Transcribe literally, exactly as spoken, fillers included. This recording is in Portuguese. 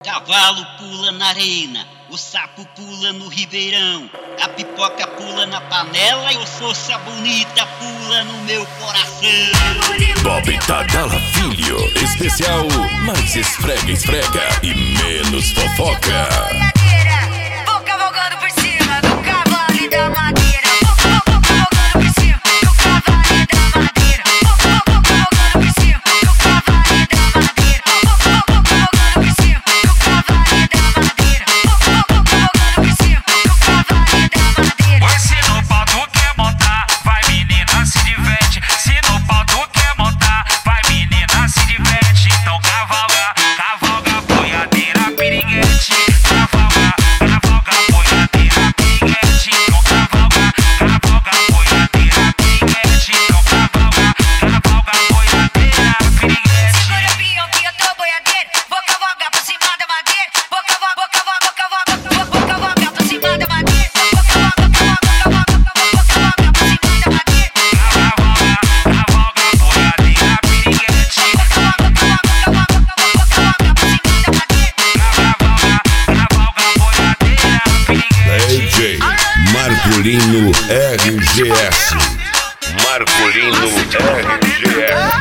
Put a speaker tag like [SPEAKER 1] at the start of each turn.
[SPEAKER 1] cavalo pula na arena, o sapo pula no ribeirão, a pipoca pula na panela e o força bonita pula no meu coração.
[SPEAKER 2] Bob Tadala Filho, especial mais esfrega, esfrega e menos fofoca.
[SPEAKER 3] Vou cavalgando por cima do cavalo e da madeira. Vou cavalgando por cima do cavalo e da madeira. Vou cavalgando por cima do cavalo e da madeira. Vou cavalgando por cima do cavalo e da madeira. Vou cavalgando por cima do cavalo e da madeira.
[SPEAKER 4] Pois se no pau tu quer montar, vai menina se diverte. Se no pau tu quer montar, vai menina se diverte. Então cavalga, cavalga, boiadeira, piriguete. Cavalga, cavalga, boiadeira, piriguete. Então cavalga, cavalga, boiadeira, piriguete. Então cavalga, cavalga, boiadeira, piriguete.
[SPEAKER 3] Segura o pião que eu tô boiadeira. Vou cavalgar por cima da madeira. Vou cavalgar, vou cavalgar, vou cavalgar, vou cavalgar por cima da madeira. Vou cavalgar, cavalgar, cavalgar, vou cavalgar por cima da madeira.
[SPEAKER 4] Cavalga, cavalga, boiadeira, piriguete.
[SPEAKER 3] Cavalgar, cavalgar, cavalgar, vou cavalgar por cima da madeira.
[SPEAKER 4] Cavalga, cavalga, boiadeira, piriguete.
[SPEAKER 2] D J Marcolino R G S. Marcolino R G S.